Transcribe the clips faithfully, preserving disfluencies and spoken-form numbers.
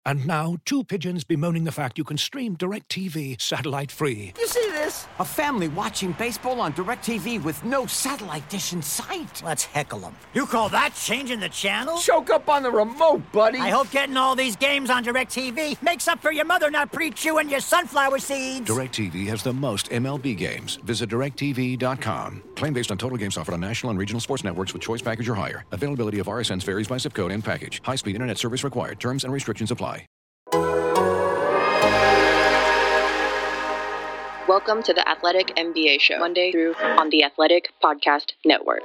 And now, two pigeons bemoaning the fact you can stream DirecTV satellite-free. You see this? A family watching baseball on DirecTV with no satellite dish in sight. Let's heckle them. You call that changing the channel? Choke up on the remote, buddy. I hope getting all these games on DirecTV makes up for your mother not pre-chewing your sunflower seeds. DirecTV has the most M L B games. Visit direct T V dot com. Claim based on total games offered on national and regional sports networks with choice package or higher. Availability of R S Ns varies by zip code and package. High-speed internet service required. Terms and restrictions apply. Welcome to the Athletic N B A Show, Monday through on the Athletic Podcast Network.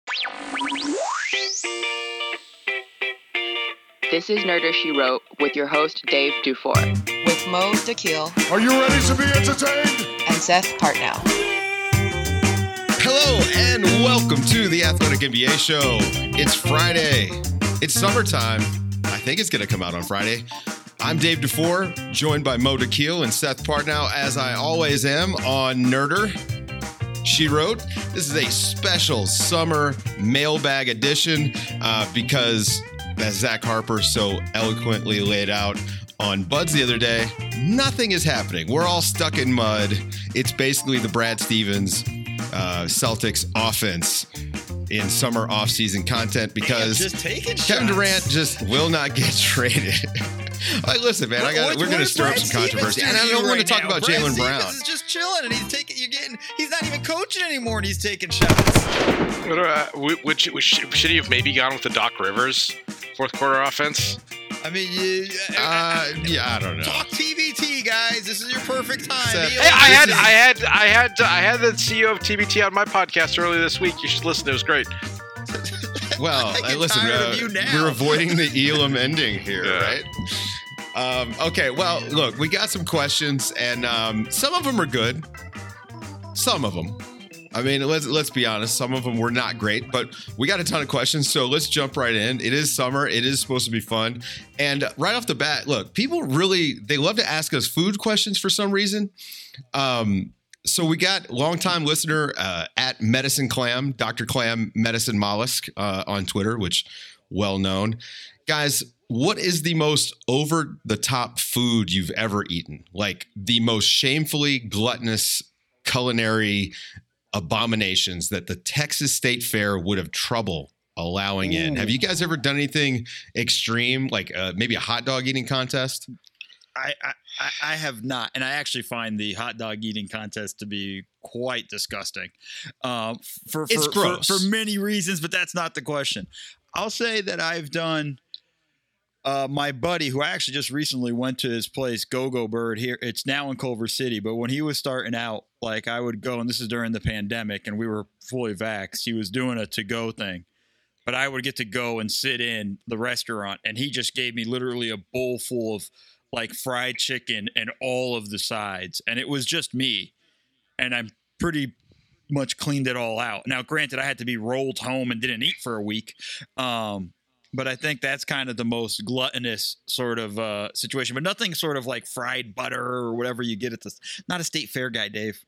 This is Nerder She Wrote with your host, Dave Dufour. With Mo Dakhil. Are you ready to be entertained? And Seth Partnow. Hello and welcome to the Athletic N B A Show. It's Friday. It's summertime. I think it's going to come out on Friday. I'm Dave Dufour, joined by Mo Dakhil and Seth Partnow, as I always am, on Nerder She Wrote. This is a special summer mailbag edition uh, because, as Zach Harper so eloquently laid out on Buds the other day, nothing is happening. We're all stuck in mud. It's basically the Brad Stevens uh, Celtics offense in summer offseason content because just taking Kevin shots. Durant just will not get traded. Like, listen, man, I got. We're going to stir up some controversy, and I don't want to talk about Jaylen Brown. He's just chilling, and he's taking. You're getting. He's not even coaching anymore, and he's taking shots. What, uh, would, should, should he have maybe gone with the Doc Rivers fourth quarter offense? I mean, you, uh, yeah, I don't know. Talk T B T, guys. This is your perfect time. Seth, Hey, I had, I had, I had, I had the C E O of T B T on my podcast earlier this week. You should listen. It was great. Well, I I listen, uh, we're avoiding the Elam ending here, Yeah. right? Um, okay, well, look, we got some questions, and um, some of them are good. Some of them. I mean, let's let's be honest. Some of them were not great, but we got a ton of questions, so let's jump right in. It is summer. It is supposed to be fun. And right off the bat, look, people really, they love to ask us food questions for some reason. Um, so we got longtime listener uh, at Medicine Clam, Doctor Clam Medicine Mollusk uh, on Twitter, which well known. Guys, what is the most over-the-top food you've ever eaten? Like the most shamefully gluttonous culinary abominations that the Texas State Fair would have trouble allowing in. Have you guys ever done anything extreme, like uh, maybe a hot dog eating contest? I, I I have not, and I actually find the hot dog eating contest to be quite disgusting. Um, for for, It's gross. for for many reasons, but that's not the question. I'll say that I've done. Uh, my buddy, who I actually just recently went to his place, Go Go Bird here. It's now in Culver City, but when he was starting out, like I would go, and this is during the pandemic, and we were fully vaxxed. He was doing a to-go thing, but I would get to go and sit in the restaurant, and he just gave me literally a bowl full of like fried chicken and all of the sides, and it was just me, and I'm pretty much cleaned it all out. Now, granted, I had to be rolled home and didn't eat for a week. Um, But I think that's kind of the most gluttonous sort of uh, situation. But nothing sort of like fried butter or whatever you get at the. Not a state fair guy, Dave.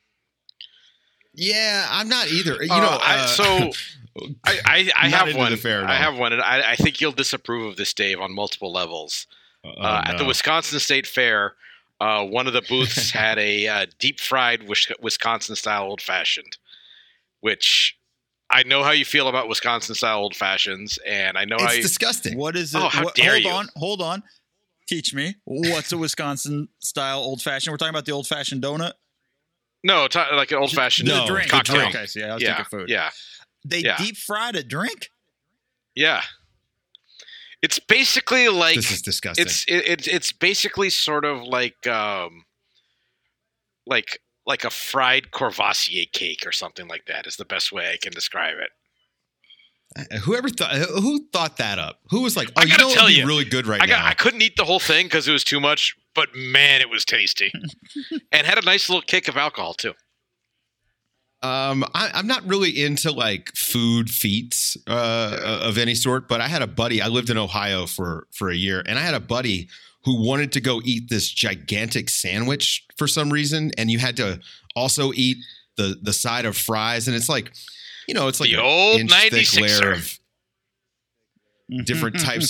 Yeah, I'm not either. You Uh, know, I, uh, so I, I, I not have into one. the fair at I all. have one, and I, I think you'll disapprove of this, Dave, on multiple levels. Oh, uh, At the no. Wisconsin State Fair, uh, one of the booths had a uh, deep fried Wisconsin style old fashioned, which. I know how you feel about Wisconsin-style old fashions, and I know It's how you. disgusting. What is it? Oh, how what, dare hold you. on, hold on. Teach me. What's a Wisconsin style old fashioned? We're talking about the old fashioned donut. No, t- like an old-fashioned The drink. cocktail. The drink. I see. I was yeah, thinking food. yeah, They yeah. deep fried a drink. yeah. It's basically like This is disgusting. it's it, it's it's basically sort of like um like like a fried Courvoisier cake or something like that is the best way I can describe it. Whoever thought who thought that up? Who was like, "Oh, I you gotta know what tell would be you, really good right I got now." I couldn't eat the whole thing because it was too much, but man, it was tasty, and had a nice little kick of alcohol too. Um, I, I'm not really into like food feats uh, of any sort, but I had a buddy. I lived in Ohio for for a year, and I had a buddy who wanted to go eat this gigantic sandwich for some reason, and you had to also eat the the side of fries, and it's like, you know, it's like The an old inch thick ninety-sixer. layer of different types.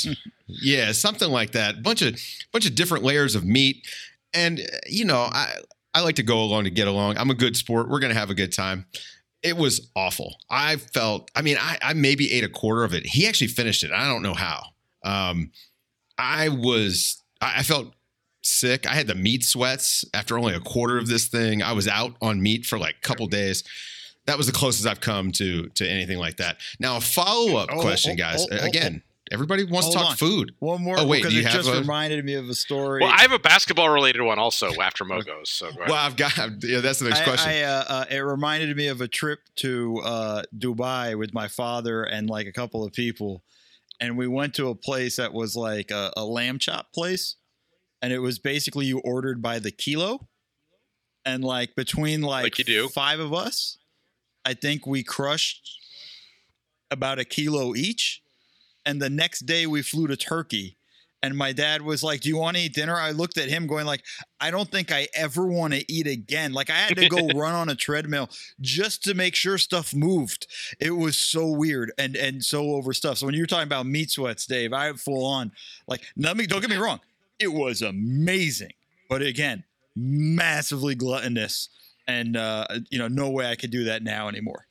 Yeah, something like that. Bunch of bunch of different layers of meat. And, you know, I, I like to go along to get along. I'm a good sport. We're going to have a good time. It was awful. I felt, I mean, I, I maybe ate a quarter of it. He actually finished it. I don't know how. Um, I was, I felt sick. I had the meat sweats after only a quarter of this thing. I was out on meat for like a couple days. That was the closest I've come to to anything like that. Now, a follow-up Oh, question, oh, guys. oh, oh, Everybody everybody wants Hold to talk on. food. One more. Oh, wait, because do you it have just a- reminded me of a story. Well, I have a basketball related one also after Mo goes. So go ahead. Well, I've got, yeah, that's the next I- question. I, uh, uh, it reminded me of a trip to uh, Dubai with my father and like a couple of people, and we went to a place that was like a, a lamb chop place, and it was basically you ordered by the kilo, and like between like, Like you do. five of us, I think we crushed about a kilo each, and the next day we flew to Turkey. And my dad was like, do you want to eat dinner? I looked at him going like, I don't think I ever want to eat again. Like I had to go run on a treadmill just to make sure stuff moved. It was so weird and and so overstuffed. So when you were talking about meat sweats, Dave, I full on like, nothing, don't get me wrong. It was amazing. But again, massively gluttonous. And, uh, you know, no way I could do that now anymore.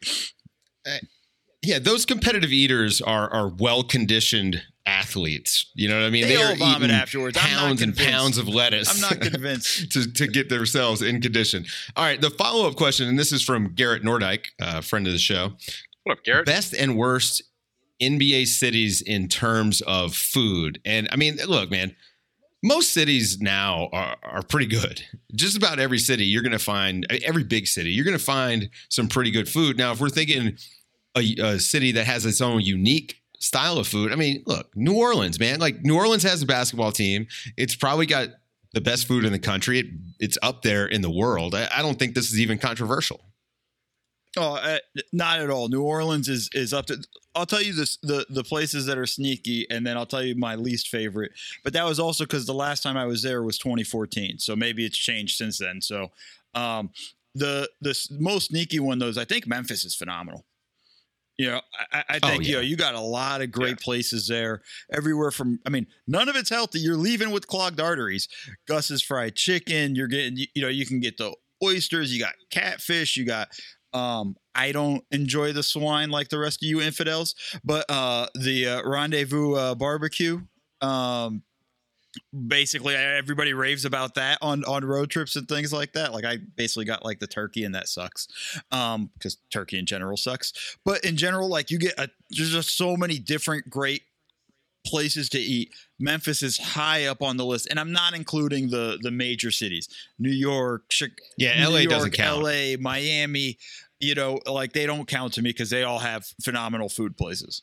Yeah, those competitive eaters are are well conditioned athletes. You know what I mean? They all are vomit eating afterwards. I'm not pounds and convinced. pounds of lettuce. I'm not convinced. to to get themselves in condition. All right, the follow up question, and this is from Garrett Nordyke, a friend of the show. What up, Garrett? Best and worst N B A cities in terms of food, and I mean, look, man. Most cities now are, are pretty good. Just about every city, you're going to find, every big city, you're going to find some pretty good food. Now, if we're thinking a, a city that has its own unique style of food, I mean, look, New Orleans, man. Like, New Orleans has a basketball team. It's probably got the best food in the country. It, it's up there in the world. I, I don't think this is even controversial. Oh, uh, not at all. New Orleans is is up to. I'll tell you this: the the places that are sneaky, and then I'll tell you my least favorite. But that was also because the last time I was there was twenty fourteen, so maybe it's changed since then. So, um, the the s- most sneaky one, though, is I think Memphis is phenomenal. You know, I, I think Oh, you know yeah. you got a lot of great places there. Everywhere from, I mean, none of it's healthy. You're leaving with clogged arteries. Gus's fried chicken. You're getting, you, you know, you can get the oysters. You got catfish. You got. Um, I don't enjoy the swine like the rest of you infidels, but uh, the uh, Rendezvous uh, barbecue. Um, basically, everybody raves about that on on road trips and things like that. Like I basically got like the turkey, and that sucks um, because turkey in general sucks. But in general, like you get a, there's just so many different great places to eat. Memphis is high up on the list, and I'm not including the the major cities. New York, Chicago, Yeah, L A doesn't count. L A, Miami, you know, like they don't count to me because they all have phenomenal food places.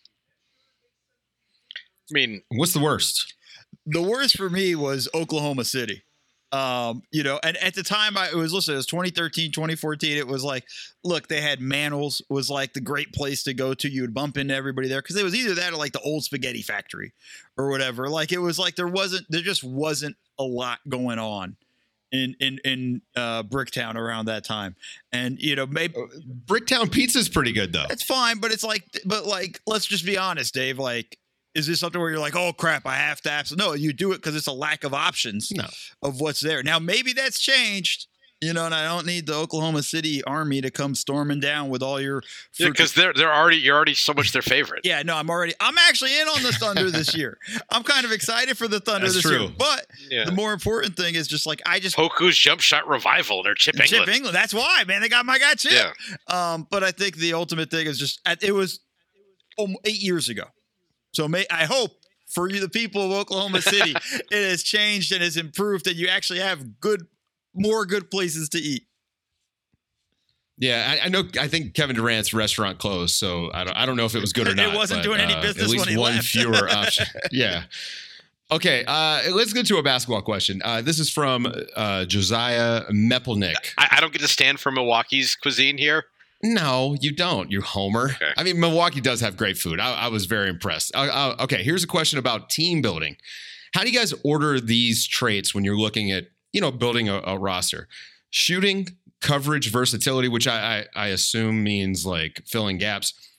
I mean, What's the worst? The worst for me was Oklahoma City. Um, you know, and at the time I it was listen, it was twenty thirteen, twenty fourteen. It was like, look, they had Manals was like the great place to go to. You would bump into everybody there because it was either that or like the old spaghetti factory or whatever. Like it was like there wasn't there just wasn't a lot going on in in in uh Bricktown around that time. And you know, maybe Bricktown pizza's pretty good though. it's fine, but it's like but like let's just be honest, Dave, like is this something where you're like, oh crap, I have to have some? No, you do it because it's a lack of options No. of what's there. Now, maybe that's changed, you know, and I don't need the Oklahoma City Army to come storming down with all your yeah, fruit- because they're they're already you're already so much their favorite. yeah, no, I'm already I'm actually in on the Thunder this year. I'm kind of excited for the Thunder That's this true. year. But Yeah. the more important thing is just like I just Poku's jump shot revival. They're Chip Chip England. England. That's why, man. They got my guy Chip. Yeah. Um, but I think the ultimate thing is just it was um, eight years ago. So may I hope for you, the people of Oklahoma City, it has changed and has improved, and you actually have good, more good places to eat. Yeah, I, I know. I think Kevin Durant's restaurant closed, so I don't. I don't know if it was good or It not. wasn't but, doing any uh, business At least when he one left. fewer option. Yeah. Okay. Uh, let's get to a basketball question. Uh, this is from uh, Josiah Mepelnick. I, I don't get to stand for Milwaukee's cuisine here. No, you don't. You homer. Okay. I mean, Milwaukee does have great food. I, I was very impressed. Uh, uh, okay, here's a question about team building. How do you guys order these traits when you're looking at, you know, building a, a roster? Shooting, coverage, versatility, which I, I I assume means like filling gaps,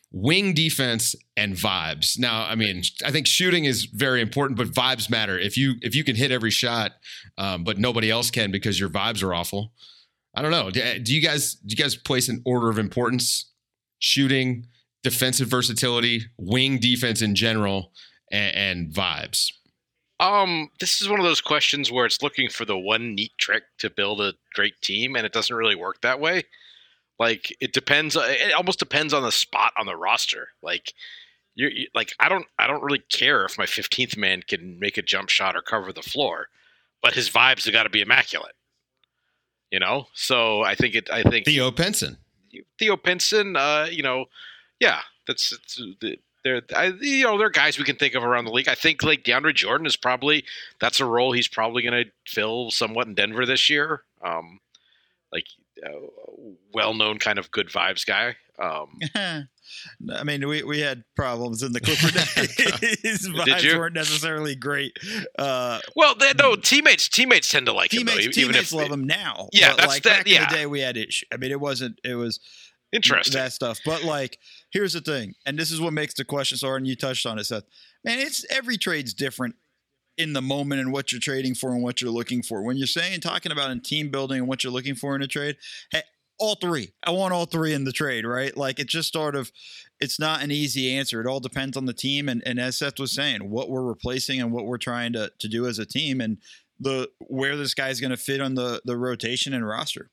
wing defense and vibes. Now, I mean, I think shooting is very important, but vibes matter. If you if you can hit every shot, um, but nobody else can because your vibes are awful. I don't know. Do, do you guys do you guys place an order of importance? Shooting, defensive versatility, wing defense in general, and, and vibes. Um, this is one of those questions where it's looking for the one neat trick to build a great team, and it doesn't really work that way. Like it depends. It almost depends on the spot on the roster. Like you're you, like I don't I don't really care if my fifteenth man can make a jump shot or cover the floor, but his vibes have got to be immaculate. You know, so I think it. I think Theo Pinson. Theo Pinson. Uh, you know, yeah, that's it's, they're I, you know they're guys we can think of around the league. I think like DeAndre Jordan is probably that's a role he's probably going to fill somewhat in Denver this year. Um, like. Uh, well-known kind of good vibes guy. Um, I mean, we, we had problems in the Clipper days. His vibes weren't necessarily great. Uh, well, they, no teammates teammates tend to like teammates, him. Though, teammates even if, love him now. Yeah, but that's like that. Back Yeah, in the day we had it. I mean, it wasn't. It was interesting that stuff. But like, here's the thing, and this is what makes the question so hard. And you touched on it, Seth. Man, it's every trade's different in the moment and what you're trading for and what you're looking for. When you're saying, talking about in team building and what you're looking for in a trade, hey, all three. I want all three in the trade, right? Like it's just sort of, it's not an easy answer. It all depends on the team. And, and as Seth was saying, what we're replacing and what we're trying to, to do as a team and the, where this guy's going to fit on the, the rotation and roster.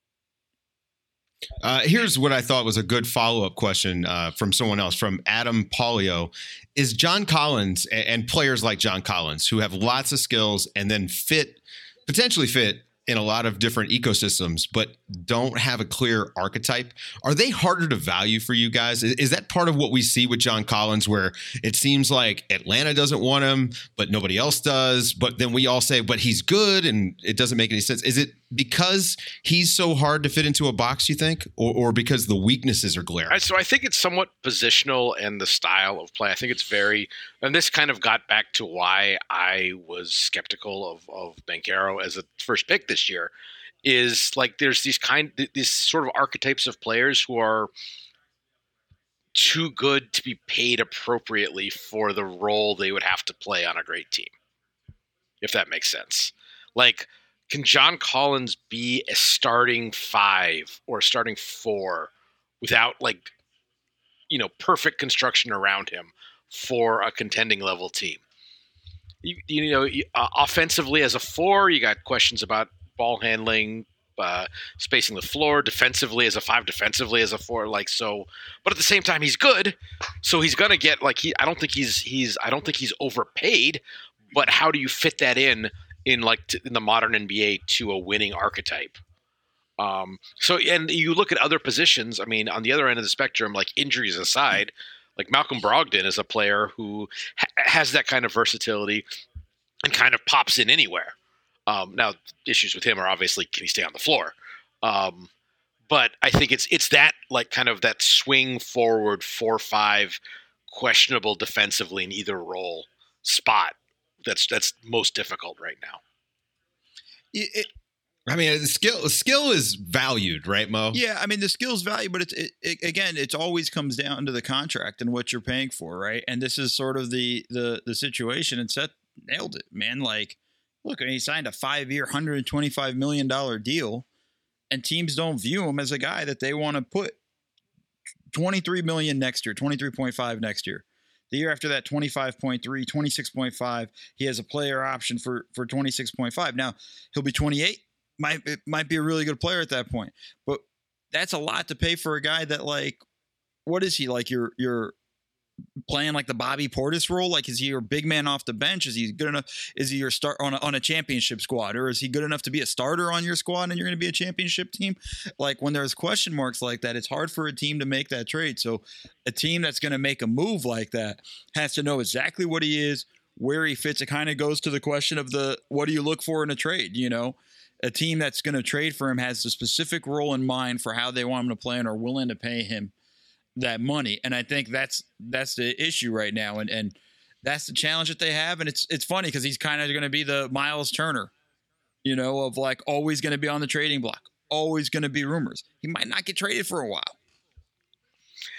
Uh, here's what I thought was a good follow-up question uh, from someone else, from Adam Polio. Is John Collins and, and players like John Collins who have lots of skills and then fit, potentially fit in a lot of different ecosystems, but don't have a clear archetype, are they harder to value for you guys? Is, is that part of what we see with John Collins, where it seems like Atlanta doesn't want him, but nobody else does, but then we all say, but he's good, and it doesn't make any sense? Is it because he's so hard to fit into a box, you think, or, or because the weaknesses are glaring? So I think it's somewhat positional and the style of play. I think it's very, and this kind of got back to why I was skeptical of, of Banchero as a first pick this year, is like there's these kind, these sort of archetypes of players who are too good to be paid appropriately for the role they would have to play on a great team, if that makes sense. Like, can John Collins be a starting five or a starting four without, like, you know, perfect construction around him for a contending level team? You, you know, uh, offensively as a four, you got questions about ball handling, uh, spacing the floor. Defensively as a five, defensively as a four, like so. But at the same time, he's good, so he's gonna get like he. I don't think he's he's. I don't think he's overpaid. But how do you fit that in? in like t- in the modern N B A to a winning archetype. Um, so, and you look at other positions, I mean, on the other end of the spectrum, like injuries aside, like Malcolm Brogdon is a player who ha- has that kind of versatility and kind of pops in anywhere. Um, now issues with him are obviously, can he stay on the floor? Um, but I think it's, it's that like kind of that swing forward four, five questionable defensively in either role spot. That's that's most difficult right now. It, it, I mean, skill skill is valued, right, Mo? Yeah, I mean the skill's valued, but it's it, it, again, it always comes down to the contract and what you're paying for, right? And this is sort of the the the situation. And Seth nailed it, man. Like, look, I mean, he signed a five-year, one hundred twenty-five million dollars deal, and teams don't view him as a guy that they want to put twenty-three million dollars next year, twenty-three point five next year. The year after that, twenty-five point three, twenty-six point five. He has a player option for, for twenty-six point five. Now, he'll be twenty-eight. Might, it might be a really good player at that point. But that's a lot to pay for a guy that, like, what is he? Like, you're, you're playing like the Bobby Portis role? Like, is he your big man off the bench? Is he good enough? Is he your start on a, on a championship squad? Or is he good enough to be a starter on your squad and you're going to be a championship team? Like, when there's question marks like that, it's hard for a team to make that trade. So a team that's going to make a move like that has to know exactly what he is, where he fits. It kind of goes to the question of the, what do you look for in a trade? You know, a team that's going to trade for him has a specific role in mind for how they want him to play and are willing to pay him that money. And I think that's that's the issue right now, and and that's the challenge that they have. And it's it's funny because he's kind of going to be the Miles Turner, you know, of like always going to be on the trading block, always going to be rumors. He might not get traded for a while.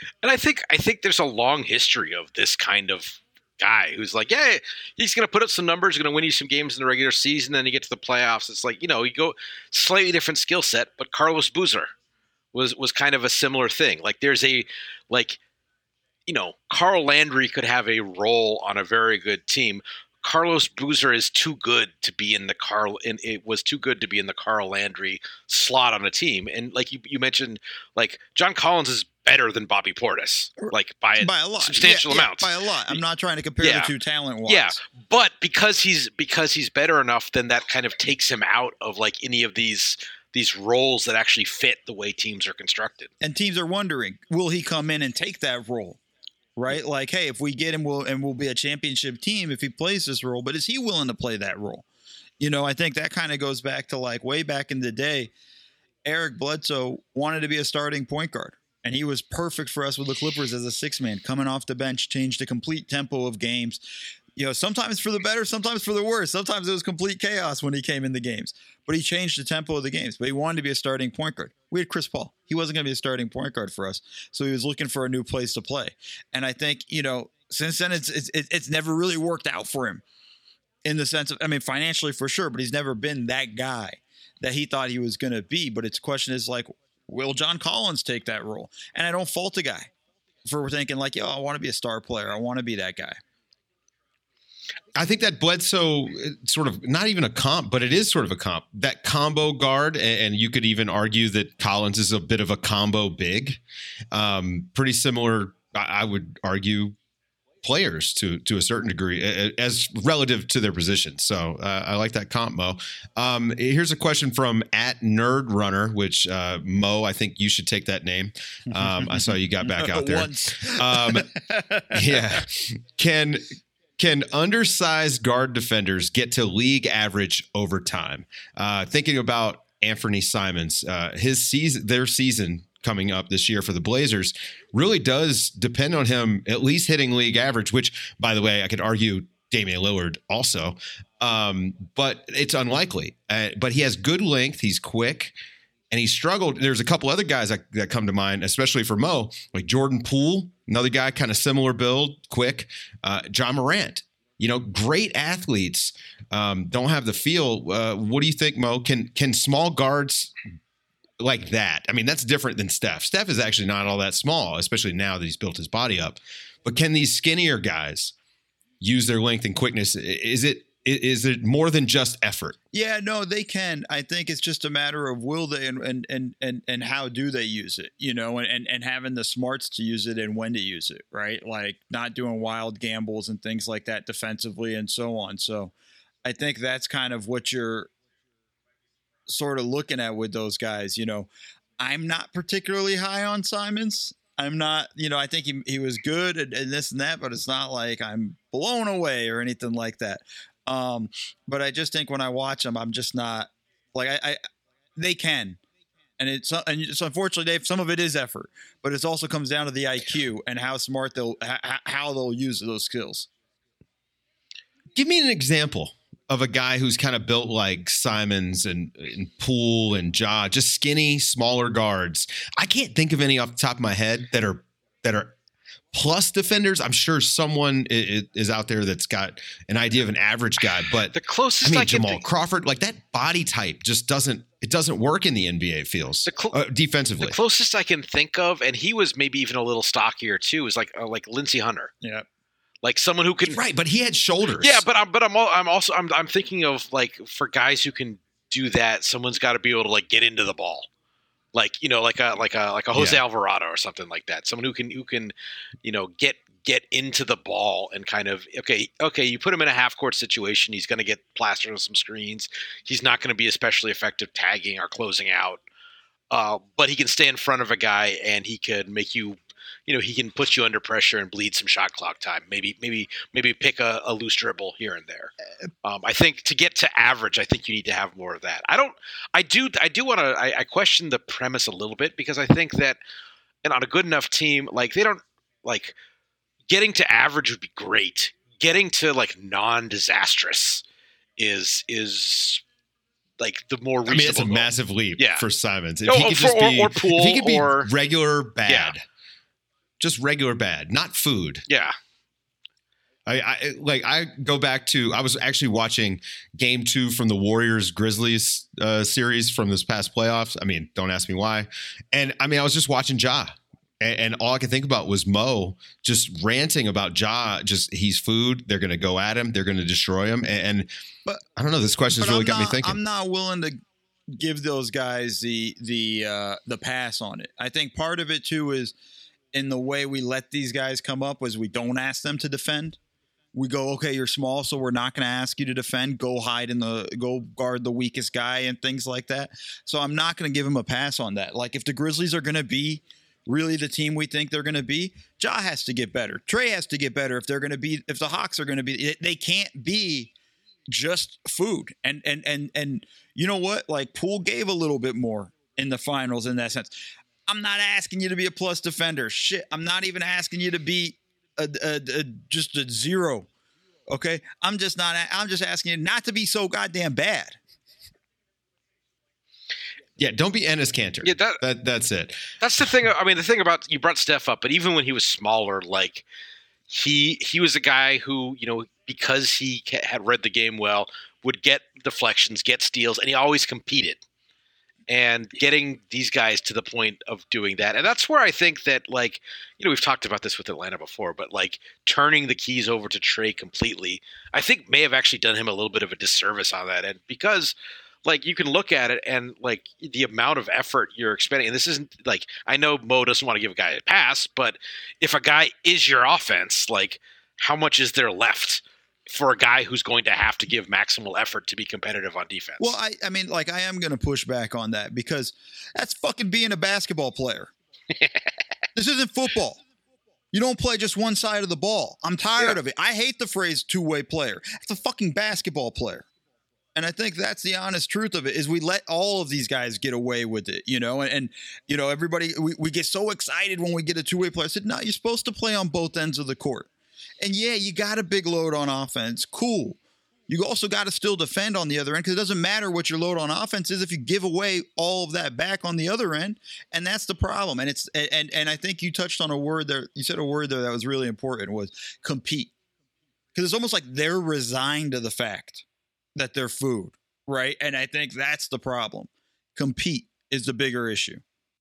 And I think I think there's a long history of this kind of guy who's like, yeah, he's going to put up some numbers, going to win you some games in the regular season, then you get to the playoffs. It's like, you know, you go slightly different skill set, but Carlos Boozer was was kind of a similar thing. Like there's a like, you know, Carl Landry could have a role on a very good team. Carlos Boozer is too good to be in the Carl, and it was too good to be in the Carl Landry slot on a team. And like you, you mentioned, like John Collins is better than Bobby Portis, like by a, by a lot, substantial yeah, yeah, amount. by a lot. I'm not trying to compare yeah. the two talent-wise. Yeah, but because he's because he's better enough, then that kind of takes him out of like any of these these roles that actually fit the way teams are constructed. And teams are wondering, will he come in and take that role? Right? Like, hey, if we get him, we'll, and we'll be a championship team if he plays this role, but is he willing to play that role? You know, I think that kind of goes back to like way back in the day, Eric Bledsoe wanted to be a starting point guard, and he was perfect for us with the Clippers as a six man coming off the bench, changed the complete tempo of games. You know, sometimes for the better, sometimes for the worse. Sometimes it was complete chaos when he came in the games, but he changed the tempo of the games. But he wanted to be a starting point guard. We had Chris Paul. He wasn't going to be a starting point guard for us, so he was looking for a new place to play. And I think, you know, since then it's it's it's never really worked out for him in the sense of, I mean, financially for sure, but he's never been that guy that he thought he was going to be. But its question is like, will John Collins take that role? And I don't fault the guy for thinking like, yo, I want to be a star player. I want to be that guy. I think that Bledsoe, sort of not even a comp, but it is sort of a comp. That combo guard, and you could even argue that Collins is a bit of a combo big. Um, pretty similar, I would argue, players to to a certain degree, as relative to their position. So uh, I like that comp, Mo. Um, here's a question from at Nerd Runner, which uh, Mo, I think you should take that name. Um, I saw you got back out there. um, yeah, can. Can undersized guard defenders get to league average over time? Uh, thinking about Anthony Simons, uh, his season, their season coming up this year for the Blazers really does depend on him at least hitting league average, which, by the way, I could argue Damian Lillard also, um, but it's unlikely. Uh, but he has good length. He's quick. And he struggled. There's a couple other guys that, that come to mind, especially for Mo, like Jordan Poole, another guy, kind of similar build, quick. Uh, John Morant, you know, great athletes, um, don't have the feel. Uh, what do you think, Mo? Can can small guards like that? I mean, that's different than Steph. Steph is actually not all that small, especially now that he's built his body up. But can these skinnier guys use their length and quickness? Is it Is it more than just effort? Yeah, no, they can. I think it's just a matter of will they and and and and, and how do they use it, you know, and, and having the smarts to use it and when to use it, right? Like not doing wild gambles and things like that defensively and so on. So I think that's kind of what you're sort of looking at with those guys. You know, I'm not particularly high on Simons. I'm not, you know, I think he he was good and, and this and that, but it's not like I'm blown away or anything like that. Um, but I just think when I watch them, I'm just not like I, I they can, and it's and it's unfortunately, Dave, some of it is effort, but it also comes down to the I Q and how smart they'll how they'll use those skills. Give me an example of a guy who's kind of built like Simons and, and Poole and Ja, just skinny, smaller guards. I can't think of any off the top of my head that are that are. Plus defenders. I'm sure someone is out there that's got an idea of an average guy, but the closest I mean, I Jamal think, Crawford, like that body type just doesn't, it doesn't work in the N B A, it feels the cl- uh, defensively. The closest I can think of, and he was maybe even a little stockier too, is like, uh, like Lindsey Hunter. Yeah. Like someone who can, right. But he had shoulders. Yeah. But I'm, but I'm, I'm also, I'm, I'm thinking of like for guys who can do that, someone's got to be able to like get into the ball. Like, you know, like a, like a, like a Jose yeah. Alvarado or something like that. Someone who can, who can, you know, get, get into the ball and kind of, okay, okay, you put him in a half court situation. He's going to get plastered on some screens. He's not going to be especially effective tagging or closing out. Uh, but he can stay in front of a guy and he could make you, you know, he can put you under pressure and bleed some shot clock time. Maybe, maybe, maybe pick a, a loose dribble here and there. Um, I think to get to average, I think you need to have more of that. I don't, I do, I do want to, I, I question the premise a little bit because I think that, and on a good enough team, like they don't like getting to average would be great. Getting to like non-disastrous is, is like the more reasonable. I mean, it's a goal. Massive leap yeah. for Simons. If oh, he could for, just be, or, or Poole, if he could be or regular bad. Yeah. just regular bad, not food. Yeah. I, I like I go back to I was actually watching game two from the Warriors Grizzlies uh, series from this past playoffs. I mean, don't ask me why. And I mean, I was just watching Ja, and, and all I could think about was Mo just ranting about Ja. Just he's food. They're going to go at him. They're going to destroy him. And, and but I don't know. This question has really I'm got not, me thinking. I'm not willing to give those guys the the uh, the pass on it. I think part of it too is in the way we let these guys come up was we don't ask them to defend. We go, okay, you're small, so we're not going to ask you to defend. Go hide in the, go guard the weakest guy and things like that. So I'm not going to give him a pass on that. Like if the Grizzlies are going to be really the team we think they're going to be, Ja has to get better. Trey has to get better if they're going to be, if the Hawks are going to be, they can't be just food. And, and, and, and you know what? Like Poole gave a little bit more in the finals in that sense. I'm not asking you to be a plus defender. Shit. I'm not even asking you to be A, a, a, just a zero. Okay. I'm just not, I'm just asking you not to be so goddamn bad. Yeah. Don't be Enes Kanter. Yeah, that, that, that's it. That's the thing. I mean, the thing about, you brought Steph up, but even when he was smaller, like he, he was a guy who, you know, because he had read the game well, would get deflections, get steals, and he always competed. And getting these guys to the point of doing that. And that's where I think that, like, you know, we've talked about this with Atlanta before, but like turning the keys over to Trey completely, I think may have actually done him a little bit of a disservice on that end, because like you can look at it and like the amount of effort you're expending. And this isn't like, I know Mo doesn't want to give a guy a pass, but if a guy is your offense, like how much is there left for a guy who's going to have to give maximal effort to be competitive on defense? Well, I, I mean, like I am going to push back on that because that's fucking being a basketball player. This isn't football. You don't play just one side of the ball. I'm tired yeah. of it. I hate the phrase two-way player. It's a fucking basketball player. And I think that's the honest truth of it is we let all of these guys get away with it, you know, and, and you know, everybody, we, we get so excited when we get a two-way player. I said, no, you're supposed to play on both ends of the court. And yeah, you got a big load on offense. Cool. You also got to still defend on the other end because it doesn't matter what your load on offense is if you give away all of that back on the other end. And that's the problem. And it's and and I think you touched on a word there. You said a word there that was really important was compete. Because it's almost like they're resigned to the fact that they're food, right? And I think that's the problem. Compete is the bigger issue.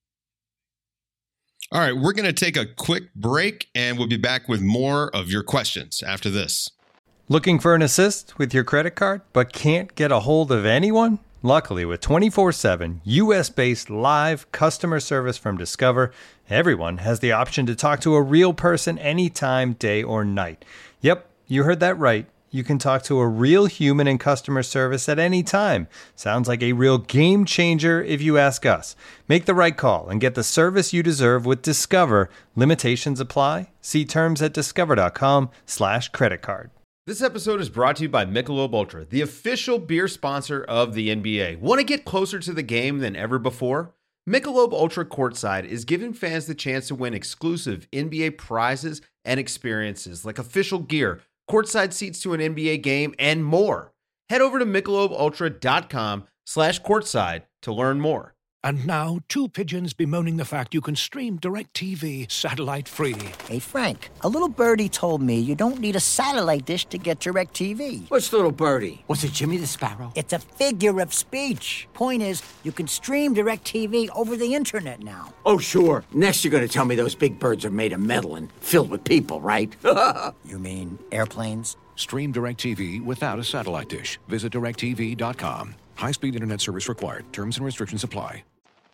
All right, we're going to take a quick break, and we'll be back with more of your questions after this. Looking for an assist with your credit card, but can't get a hold of anyone? Luckily, with twenty-four seven U S-based live customer service from Discover, everyone has the option to talk to a real person anytime, day or night. Yep, you heard that right. You can talk to a real human in customer service at any time. Sounds like a real game changer if you ask us. Make the right call and get the service you deserve with Discover. Limitations apply. See terms at discover.com slash credit card. This episode is brought to you by Michelob Ultra, the official beer sponsor of the N B A. Want to get closer to the game than ever before? Michelob Ultra Courtside is giving fans the chance to win exclusive N B A prizes and experiences like official gear, courtside seats to an N B A game, and more. Head over to michelobultra.com slash courtside to learn more. And now, two pigeons bemoaning the fact you can stream DirecTV satellite-free. Hey, Frank, a little birdie told me you don't need a satellite dish to get DirecTV. What's little birdie? Was it Jimmy the Sparrow? It's a figure of speech. Point is, you can stream DirecTV over the internet now. Oh, sure. Next you're going to tell me those big birds are made of metal and filled with people, right? You mean airplanes? Stream DirecTV without a satellite dish. Visit direct T V dot com. High-speed internet service required. Terms and restrictions apply.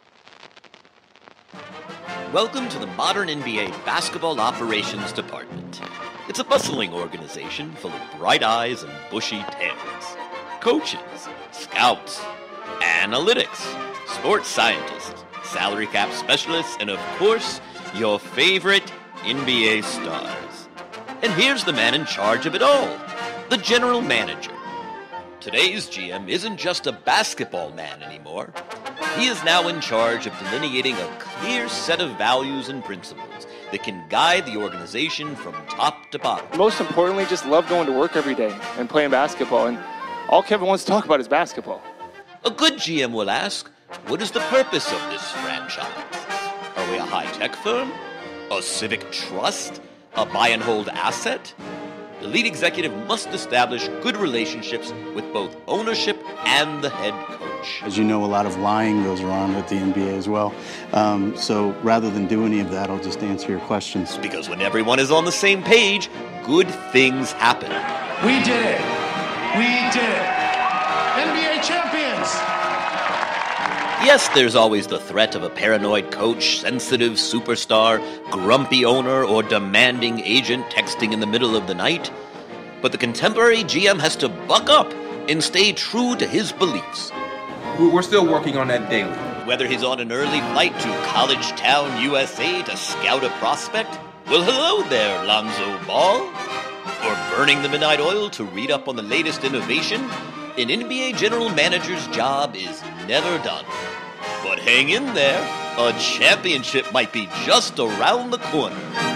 Welcome to the modern N B A Basketball Operations Department. It's a bustling organization full of bright eyes and bushy tails. Coaches, scouts, analytics, sports scientists, salary cap specialists, and of course, your favorite N B A stars. And here's the man in charge of it all, the general manager. Today's G M isn't just a basketball man anymore. He is now in charge of delineating a clear set of values and principles that can guide the organization from top to bottom. Most importantly, just love going to work every day and playing basketball. And all Kevin wants to talk about is basketball. A good G M will ask, what is the purpose of this franchise? Are we a high-tech firm? A civic trust? A buy and hold asset? The lead executive must establish good relationships with both ownership and the head coach. As you know, a lot of lying goes around at the N B A as well. Um, so rather than do any of that, I'll just answer your questions. Because when everyone is on the same page, good things happen. We did it. We did it. N B A champions. Yes, there's always the threat of a paranoid coach, sensitive superstar, grumpy owner, or demanding agent texting in the middle of the night. But the contemporary G M has to buck up and stay true to his beliefs. We're still working on that daily. Whether he's on an early flight to College Town, U S A to scout a prospect, well, hello there, Lonzo Ball. Or burning the midnight oil to read up on the latest innovation, an N B A general manager's job is never done. But hang in there, a championship might be just around the corner.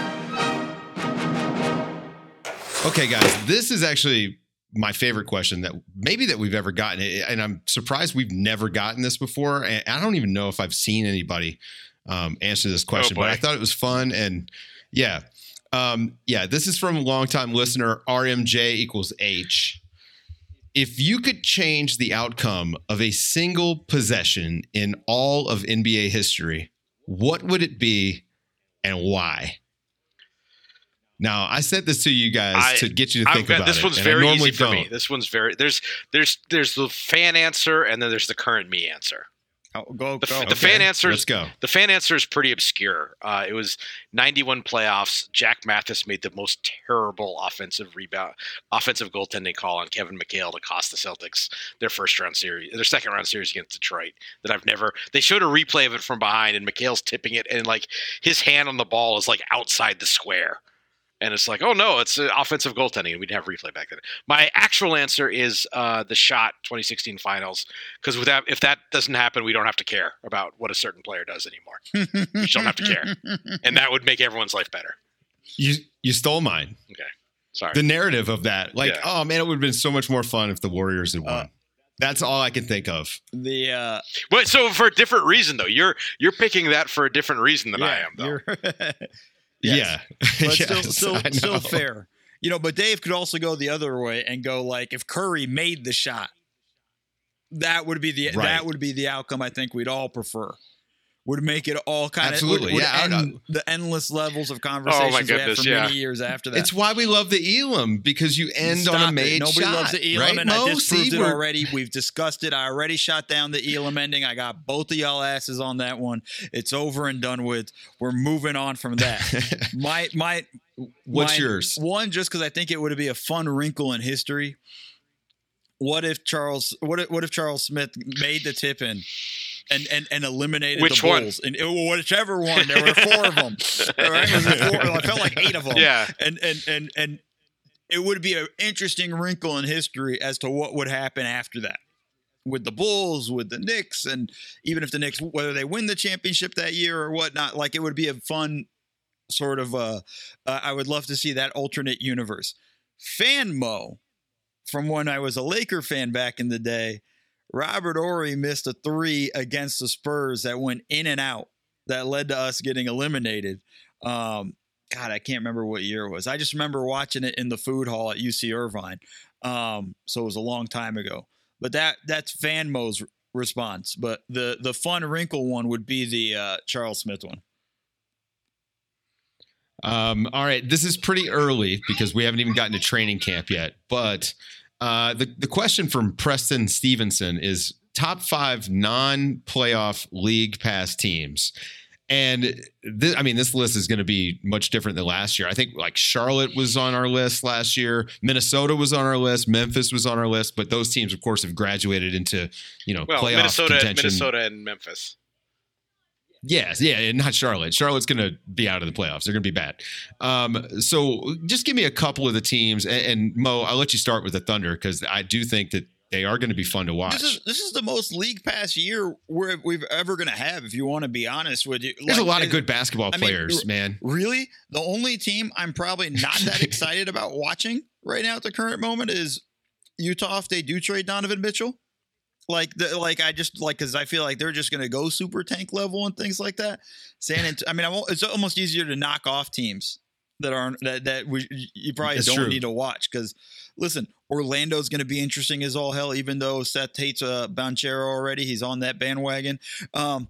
Okay, guys, this is actually my favorite question that maybe that we've ever gotten. And I'm surprised we've never gotten this before. And I don't even know if I've seen anybody um, answer this question, oh, but I thought it was fun. And yeah, um, yeah, this is from a longtime listener, R M J equals H. If you could change the outcome of a single possession in all of N B A history, what would it be and why? Now, I sent this to you guys I, to get you to think I've, about this it. One's and I very normally easy for don't. me. This one's very there's there's there's the fan answer and then there's the current me answer. Oh, go The, go. the Okay, fan answer is let's go. the fan answer is pretty obscure. Uh, it was ninety-one playoffs. Jack Mathis made the most terrible offensive rebound, offensive goaltending call on Kevin McHale to cost the Celtics their first round series, their second round series against Detroit. That I've never. They showed a replay of it from behind, and McHale's tipping it, and like his hand on the ball is like outside the square. And it's like, oh no, it's uh, offensive goaltending, and we didn't have replay back then. My actual answer is uh, the shot twenty sixteen finals, because without if that doesn't happen, we don't have to care about what a certain player does anymore. We just don't have to care, and that would make everyone's life better. You you stole mine. Okay, sorry. The narrative of that, like, Yeah. oh man, it would have been so much more fun if the Warriors had won. Uh, That's all I can think of. The uh, But so for a different reason though, you're you're picking that for a different reason than I am though. you're- Yeah, Yes. But still, Yes, still, I still know. fair. You know, but Dave could also go the other way and go like, if Curry made the shot, that would be the Right. that would be the outcome. I think we'd all prefer. Would make it all kind of Absolutely, would, would yeah, I end don't- the endless levels of conversations we had goodness, for yeah. many years after that. It's why we love the Elam, because you end Stop on a it. made Nobody shot. loves the Elam, right, and Mo? I disproved See, it we're- already. We've discussed it. I already shot down the Elam ending. I got both of y'all asses on that one. It's over and done with. We're moving on from that. my my. What's mine- yours? One, just because I think it would be a fun wrinkle in history. What if Charles? What if, what if Charles Smith made the tip in? And, and and eliminated Which the one? Bulls, and it, whichever one. There were four of them. All right? Was it four? I felt like eight of them. Yeah. and and and and it would be an interesting wrinkle in history as to what would happen after that with the Bulls, with the Knicks, and even if the Knicks, whether they win the championship that year or whatnot, like it would be a fun sort of. Uh, uh, I would love to see that alternate universe. Fan Mo, from when I was a Laker fan back in the day. Robert Horry missed a three against the Spurs that went in and out that led to us getting eliminated. Um, God, I can't remember what year it was. I just remember watching it in the food hall at U C Irvine. Um, so it was a long time ago. But that that's Fan Mo's response. But the the fun wrinkle one would be the uh, Charles Smith one. Um, all right, this is pretty early because we haven't even gotten to training camp yet. But uh, the the question from Preston Stevenson is top five non-playoff league pass teams. And this, I mean, this list is going to be much different than last year. I think like Charlotte was on our list last year. Minnesota was on our list. Memphis was on our list. But those teams, of course, have graduated into, you know, Well, playoff Minnesota, contention. Minnesota, and Memphis. Yes, yeah, and not Charlotte. Charlotte's going to be out of the playoffs. They're going to be bad. Um, so just give me a couple of the teams. And, and Mo, I'll let you start with the Thunder because I do think that they are going to be fun to watch. This is this is the most league pass year we're, we've ever going to have, if you want to be honest with you. There's Like, a lot of it- good basketball I mean, players, r- man. Really? The only team I'm probably not that excited about watching right now at the current moment is Utah if they do trade Donovan Mitchell. Like the like I just like because I feel like they're just gonna go super tank level and things like that. San Ant- I mean, I won't, it's almost easier to knock off teams that aren't that that we, you probably It's don't true. need to watch because listen, Orlando's gonna be interesting as all hell. Even though Seth hates uh, Banchero already, he's on that bandwagon. Um,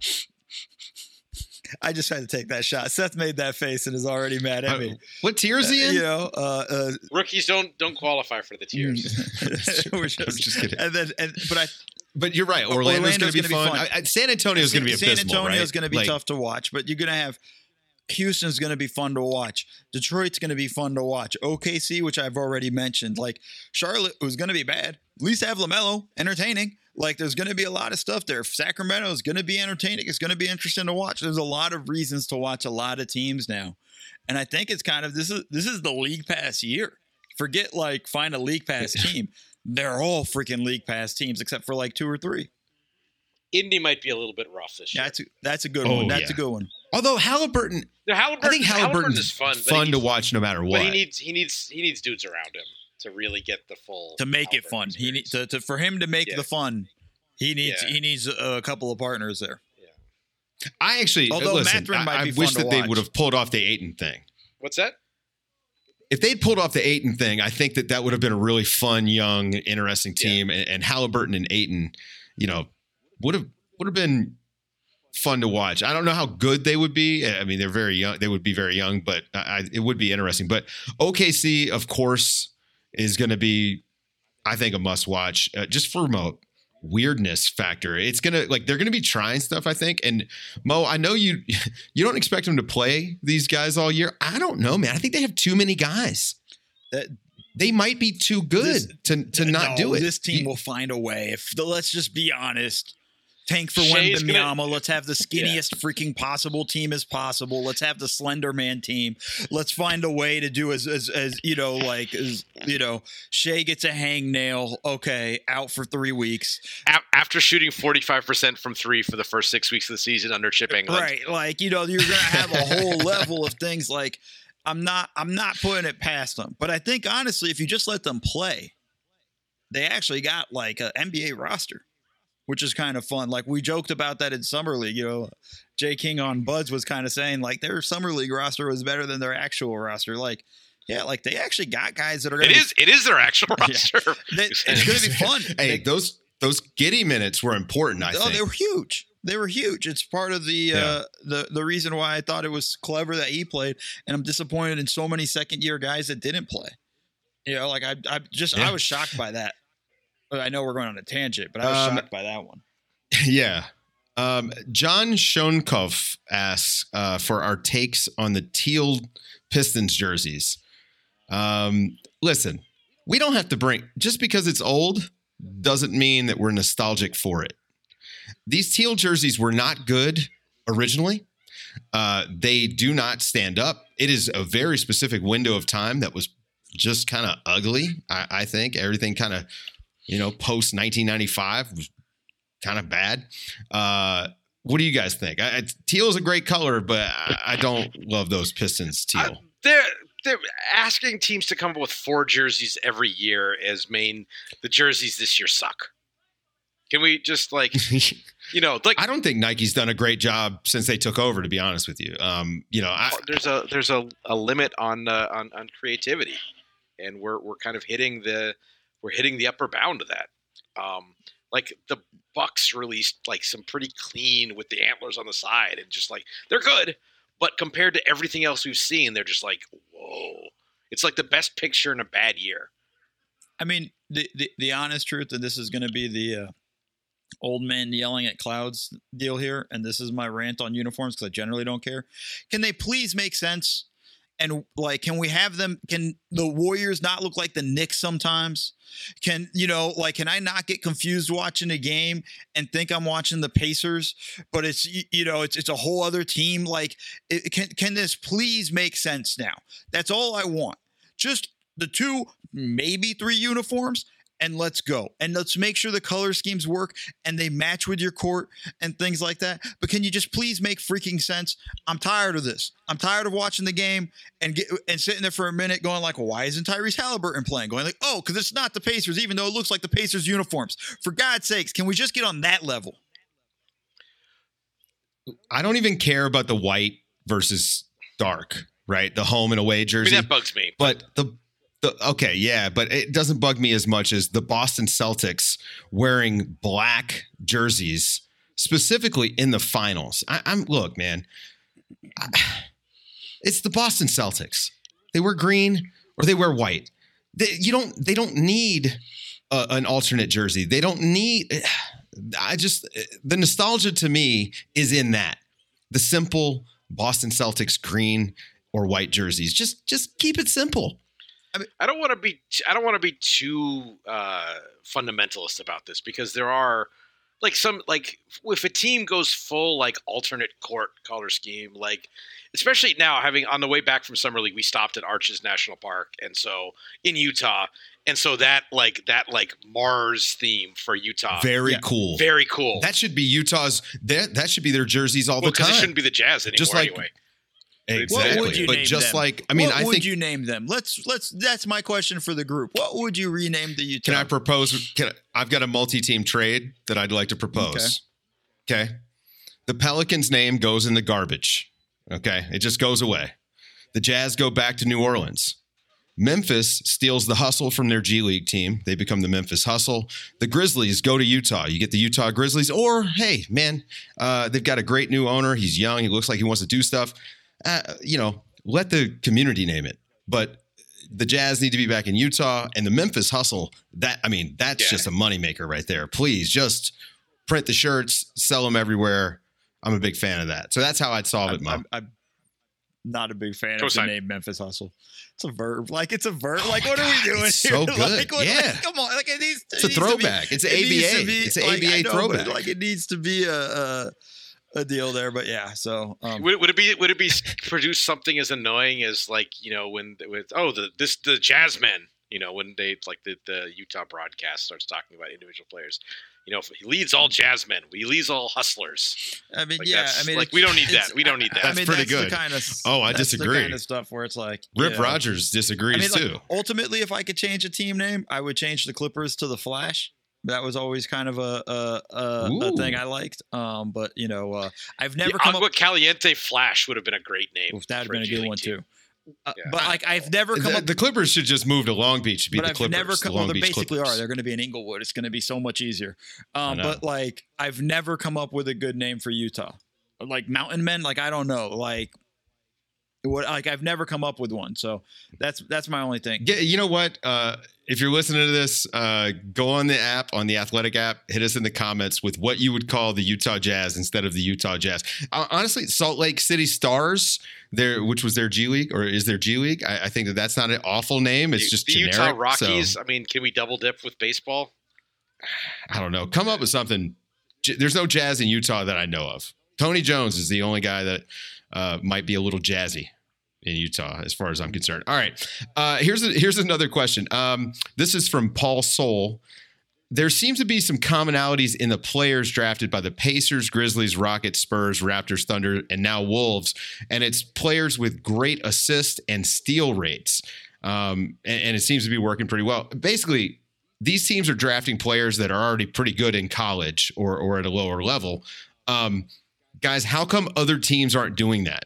I just had to take that shot. Seth made that face and is already mad at Uh, me. what tier is he in? Uh, you know, uh, uh, Rookies don't don't qualify for the tiers. we're just, I'm just kidding. And then, and, but I. But you're right. Orlando's, going to be fun. I, I, San Antonio's going to be San abysmal, Antonio's right? going to be Like, tough to watch, but you're going to have Houston's going to be fun to watch. Detroit's going to be fun to watch. O K C, which I've already mentioned, like Charlotte was going to be bad. At least have LaMelo entertaining. Like there's going to be a lot of stuff there. Sacramento is going to be entertaining. It's going to be interesting to watch. There's a lot of reasons to watch a lot of teams now, and I think it's kind of this is this is the League Pass year. Forget like find a League Pass team. They're all freaking League Pass teams except for like two or three. Indy might be a little bit rough this year. That's a, that's a good Oh, one. That's yeah. a good one. Although Halliburton, No, Halliburton, I think Halliburton Halliburton's is fun, but fun he to needs- watch no matter But what. he needs he needs he needs dudes around him to really get the full To make it fun, he need to, to for him to make Yeah. the fun. He needs Yeah. he needs a, a couple of partners there. I actually, Although listen, Mathurin might I, I be wish fun to that they watch. would have pulled off the Ayton thing. What's that? If they'd pulled off the Ayton thing, I think that that would have been a really fun, young, interesting team. And, and Halliburton and Ayton, you know, would have would have been fun to watch. I don't know how good they would be. I mean, they're very young. They would be very young, but I, it would be interesting. But O K C, of course, is going to be, I think, a must watch uh, just from a weirdness factor. It's going to like they're going to be trying stuff, I think. And Mo, I know you you don't expect them to play these guys all year. I don't know, man. I think they have too many guys. That they might be too good This- to to not No, do it. This team will find a way. If the, let's just be honest. Tank for Shea's Wembanyama. gonna- Let's have the skinniest freaking possible team as possible. Let's have the Slender Man team. Let's find a way to do as as, as you know, like as you know, Shea gets a hangnail. Okay, out for three weeks. A- after shooting forty-five percent from three for the first six weeks of the season under Chip England. Right, like you know, you're gonna have a whole level of things. Like I'm not, I'm not putting it past them, but I think honestly, if you just let them play, they actually got like an N B A roster, which is kind of fun. Like we joked about that in Summer League. You know, Jay King on Buds was kind of saying like their Summer League roster was better than their actual roster. Like, yeah, like they actually got guys that are. Gonna It be, is it is their actual roster. They- it's going to be fun. Hey, They- those those giddy minutes were important. I oh, think they were huge. They were huge. It's part of the Yeah. uh, the the reason why I thought it was clever that he played, and I'm disappointed in so many second year guys that didn't play. You know, like I I just Yeah. I was shocked by that. But I know we're going on a tangent, but I was Um, shocked by that one. Yeah. Um, John Schoenkoff asks uh, for our takes on the teal Pistons jerseys. Um, listen, we don't have to bring just because it's old doesn't mean that we're nostalgic for it. These teal jerseys were not good originally. Uh, they do not stand up. It is a very specific window of time that was just kind of ugly. I, I think everything kind of, you know, post nineteen ninety-five was kind of bad. Uh, what do you guys think? I, I, teal is a great color, but I, I don't love those Pistons teal. They're they're asking teams to come up with four jerseys every year as main the jerseys this year suck. Can we just like you know like I don't think Nike's done a great job since they took over, to be honest with you. Um, you know, I, there's a there's a, a limit on, uh, on on creativity, and we're we're kind of hitting the we're hitting the upper bound of that. Um, like the Bucks released like some pretty clean with the antlers on the side, and just like they're good, but compared to everything else we've seen, they're just like whoa. It's like the best picture in a bad year. I mean, the the, the honest truth, and this is going to be the uh, old man yelling at clouds deal here, and this is my rant on uniforms because I generally don't care. Can they please make sense? And like, can we have them? Can the Warriors not look like the Knicks sometimes? Can you know, like, can I not get confused watching a game and think I'm watching the Pacers, but it's you know, it's it's a whole other team? Like, it, can can this please make sense now? That's all I want. Just the two, maybe three uniforms, and let's go. And let's make sure the color schemes work and they match with your court and things like that. But can you just please make freaking sense? I'm tired of this. I'm tired of watching the game and get and sitting there for a minute going like, well, why isn't Tyrese Halliburton playing? Going like, oh, because it's not the Pacers, even though it looks like the Pacers uniforms. For God's sakes, can we just get on that level? I don't even care about the white versus dark, right? The home and away jersey. I mean, that bugs me. But the The, okay, yeah, but it doesn't bug me as much as the Boston Celtics wearing black jerseys, specifically in the finals. I, I'm look, man, I, it's the Boston Celtics. They wear green or they wear white. They, you don't. They don't need a, an alternate jersey. They don't need. I just the nostalgia to me is in that the simple Boston Celtics green or white jerseys. Just just keep it simple. I mean, I don't want to be I don't want to be too uh, fundamentalist about this because there are like some like if a team goes full like alternate court color scheme, like especially now having on the way back from summer league, we stopped at Arches National Park, and so in Utah, and so that like that like Mars theme for Utah, very yeah. cool, very cool. That should be Utah's. That that should be their jerseys all well, the time. It shouldn't be the Jazz anymore Just like, anyway. Exactly. What would you but name just them? like I mean, what I would think you name them? Let's let's. That's my question for the group. What would you rename the Utah? Can I propose? Can I, I've got a multi-team trade that I'd like to propose. Okay. okay. The Pelicans' name goes in the garbage. Okay, it just goes away. The Jazz go back to New Orleans. Memphis steals the Hustle from their G League team. They become the Memphis Hustle. The Grizzlies go to Utah. You get the Utah Grizzlies. Or hey, man, uh, they've got a great new owner. He's young. He looks like he wants to do stuff. Uh, you know. Let the community name it, but the Jazz need to be back in Utah, and the Memphis Hustle. That I mean, that's yeah. just a moneymaker right there. Please just print the shirts, sell them everywhere. I'm a big fan of that. So that's how I'd solve I'm, it, Mo. I'm, I'm not a big fan Go of side. the name Memphis Hustle. It's a verb. Like it's a verb. Oh like what God, are we doing? It's here? so good. Like, what, yeah. Like, come on. Like it needs. It's it a throwback. Be, it's an it A B A. Be, it's an like, A B A know, throwback. Like it needs to be a. a a deal there, but yeah. So um, would, would it be would it be produce something as annoying as like you know when with oh the this the Jazzmen you know when they like the, the Utah broadcast starts talking about individual players, you know if he leads all Jazzmen, he leads all hustlers. I mean, like yeah, I mean, like we don't need that. We don't need that. That's I mean, pretty that's good. The kind of, oh, I that's disagree. The kind of stuff where it's like Rip you know, Rogers disagrees I mean, too. Like, ultimately, if I could change a team name, I would change the Clippers to the Flash. That was always kind of a a, a, a thing I liked. Um, but you know, uh, I've never the come Agua up. Caliente Flash would have been a great name. That would have been a good one team. too. Uh, yeah. But like, I've never come the, up. the Clippers should just move to Long Beach to be but the I've Clippers. never come. the Long Well, they Beach basically Clippers. are. They're going to be in Inglewood. It's going to be so much easier. Um, know. but like, I've never come up with a good name for Utah. Like Mountain Men. Like I don't know. Like. What like I've never come up with one, so that's that's my only thing. Yeah, you know what? Uh, if you're listening to this, uh, go on the app, on the Athletic app, hit us in the comments with what you would call the Utah Jazz instead of the Utah Jazz. Uh, honestly, Salt Lake City Stars, their which was their G League or is their G League. I, I think that that's not an awful name. It's the, just the generic. Utah Rockies. So, I mean, can we double dip with baseball? I don't know. Come up with something. There's no jazz in Utah that I know of. Tony Jones is the only guy that uh, might be a little jazzy in Utah, as far as I'm concerned. All right. Uh, here's a, here's another question. Um, this is from Paul Soul. There seems to be some commonalities in the players drafted by the Pacers, Grizzlies, Rockets, Spurs, Raptors, Thunder, and now Wolves. And it's players with great assist and steal rates. Um, and, and it seems to be working pretty well. Basically, these teams are drafting players that are already pretty good in college or, or at a lower level. Um, guys, how come other teams aren't doing that?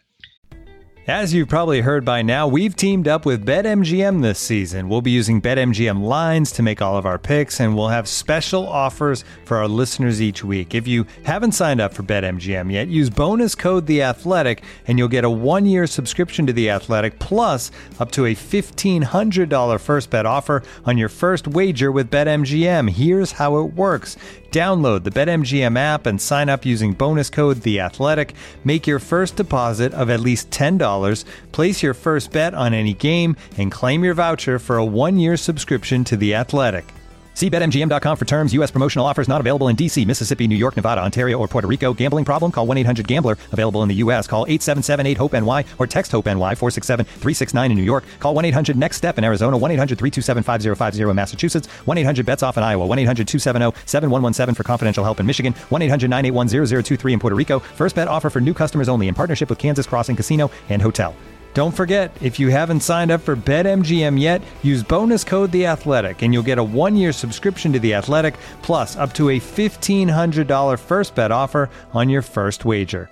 As you've probably heard by now, we've teamed up with BetMGM this season. We'll be using BetMGM lines to make all of our picks, and we'll have special offers for our listeners each week. If you haven't signed up for BetMGM yet, use bonus code The Athletic, and you'll get a one-year subscription to The Athletic, plus up to a fifteen hundred dollars first bet offer on your first wager with BetMGM. Here's how it works. Download the BetMGM app and sign up using bonus code The Athletic. Make your first deposit of at least ten dollars, place your first bet on any game, and claim your voucher for a one-year subscription to The Athletic. See Bet M G M dot com for terms. U S promotional offers not available in D C, Mississippi, New York, Nevada, Ontario, or Puerto Rico. Gambling problem? Call one eight hundred gambler. Available in the U S. Call eight seven seven eight hope N Y or text HOPE-NY four six seven three six nine in New York. Call one eight hundred next step in Arizona. one eight hundred three two seven five zero five zero in Massachusetts. one eight hundred bets off in Iowa. one eight hundred two seven zero seven one one seven for confidential help in Michigan. one eight hundred nine eight one zero zero two three in Puerto Rico. First bet offer for new customers only in partnership with Kansas Crossing Casino and Hotel. Don't forget, if you haven't signed up for BetMGM yet, use bonus code The Athletic, and you'll get a one-year subscription to The Athletic, plus up to a fifteen hundred dollars first bet offer on your first wager.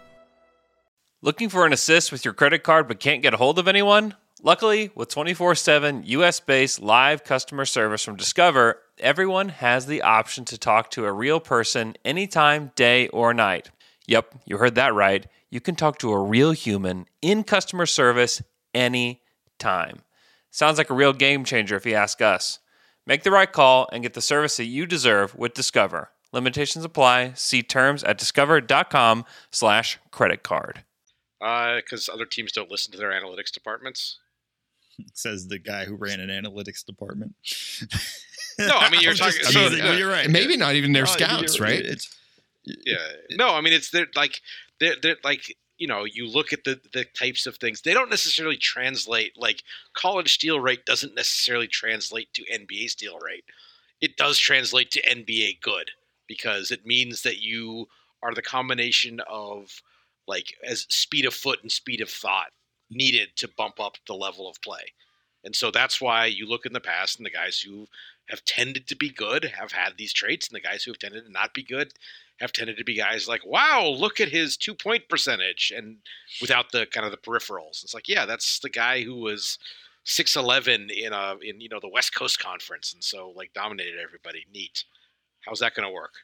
Looking for an assist with your credit card but can't get a hold of anyone? Luckily, with twenty-four seven U S-based live customer service from Discover, everyone has the option to talk to a real person anytime, day or night. Yep, you heard that right. You can talk to a real human in customer service anytime. Sounds like a real game changer if you ask us. Make the right call and get the service that you deserve with Discover. Limitations apply. See terms at discover.com slash credit card. Uh, because other teams don't listen to their analytics departments. Says the guy who ran an analytics department. No, I mean, you're talking. Just, So, I mean, uh, you're right. Maybe not even their No, scouts, you're- right? It's Yeah. No, I mean, it's they're like they're they're like you know you look at the the types of things, they don't necessarily translate. Like college steal rate doesn't necessarily translate to N B A steal rate. It does translate to N B A good because it means that you are the combination of like as speed of foot and speed of thought needed to bump up the level of play. And so that's why you look in the past and the guys who have tended to be good have had these traits, and the guys who have tended to not be good have tended to be guys like, wow, look at his two-point percentage, and without the kind of the peripherals. It's like, yeah, that's the guy who was six eleven in a in you know the West Coast Conference, and so like dominated everybody. Neat. How's that going to work?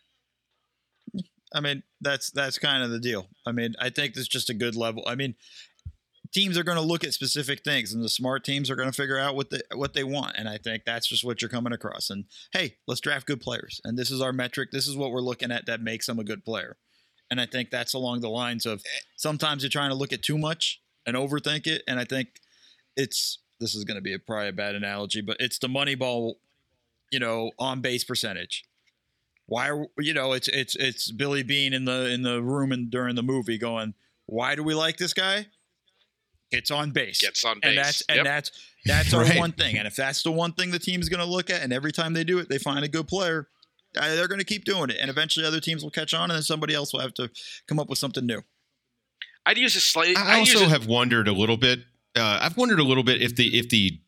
I mean, that's that's kind of the deal. I mean, I think there's just a good level. I mean, teams are going to look at specific things, and the smart teams are going to figure out what they what they want. And I think that's just what you're coming across. And hey, let's draft good players. And this is our metric. This is what we're looking at that makes them a good player. And I think that's along the lines of sometimes you're trying to look at too much and overthink it. And I think it's this is going to be a, probably a bad analogy, but it's the Moneyball, you know, on base percentage. Why are you know it's it's it's Billy Bean in the in the room and during the movie going, why do we like this guy? It's on base. Gets on base. And that's and Yep. that's that's our Right. one thing. And if that's the one thing the team's going to look at, and every time they do it, they find a good player, uh, they're going to keep doing it. And eventually, other teams will catch on, and then somebody else will have to come up with something new. I'd use a slightly. I I'd use also a- have wondered a little bit. Uh, I've wondered a little bit if the if the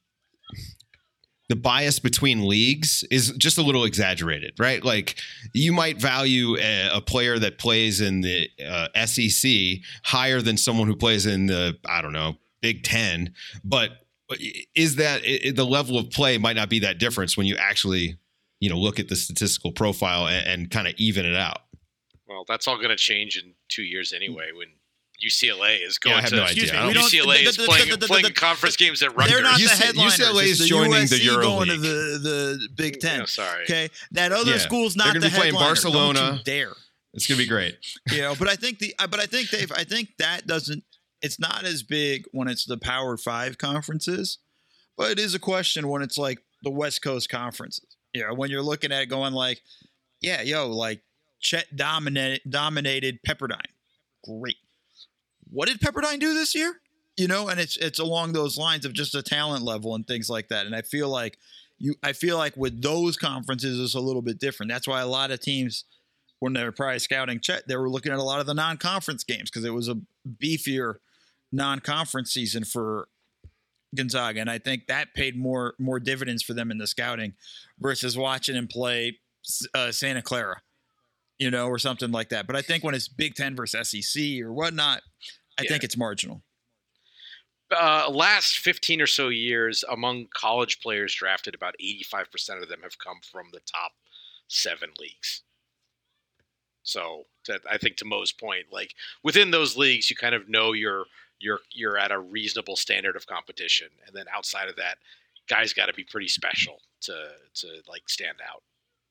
the bias between leagues is just a little exaggerated, right? Like you might value a, a player that plays in the uh, S E C higher than someone who plays in the, I don't know, Big Ten, but is that it, the level of play might not be that difference when you actually, you know, look at the statistical profile and, and kind of even it out. Well, that's all going to change in two years anyway when U C L A is going Yeah, I have to. no idea. Excuse me, I don't- U C L A the- is the- playing, the- the- playing the- conference games at Rutgers. They're not the U C- headliners. U C L A It's is the joining U S C the Euro going to League. the, the Big Ten. Yeah, sorry. Okay, that other Yeah. school's They're not gonna the be playing headliner. Barcelona. Don't you dare. It's going to be great. You know, but I think the but I think Dave, I think that doesn't. It's not as big when it's the Power Five conferences, but it is a question when it's like the West Coast conferences. You know, when you're looking at it going like, yeah, yo, like Chet dominated dominated Pepperdine. Great. What did Pepperdine do this year? You know, and it's it's along those lines of just a talent level and things like that. And I feel like you I feel like with those conferences it's a little bit different. That's why a lot of teams, when they were probably scouting Chet, they were looking at a lot of the non-conference games because it was a beefier non-conference season for Gonzaga. And I think that paid more more dividends for them in the scouting versus watching him play uh, Santa Clara, you know, or something like that. But I think when it's Big Ten versus S E C or whatnot, I Yeah. think it's marginal. Uh, last fifteen or so years, among college players drafted, about eighty-five percent of them have come from the top seven leagues. So that, I think to Mo's point, like within those leagues, you kind of know you're you're you're at a reasonable standard of competition, and then outside of that, guys got to be pretty special to to like stand out.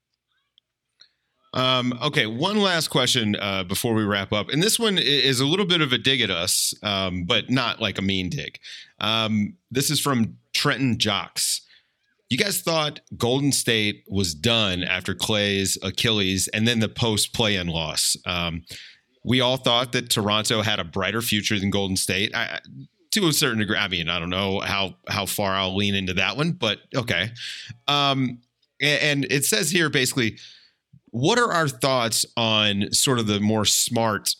Um, okay, one last question uh, before we wrap up. And this one i- is a little bit of a dig at us, um, but not like a mean dig. Um, this is from Trenton Jocks. you guys thought Golden State was done after Clay's Achilles and then the post play-in loss. Um, we all thought that Toronto had a brighter future than Golden State. I, to a certain degree. I mean, I don't know how, how far I'll lean into that one, but okay. Um, and, and it says here basically, what are our thoughts on sort of the more smart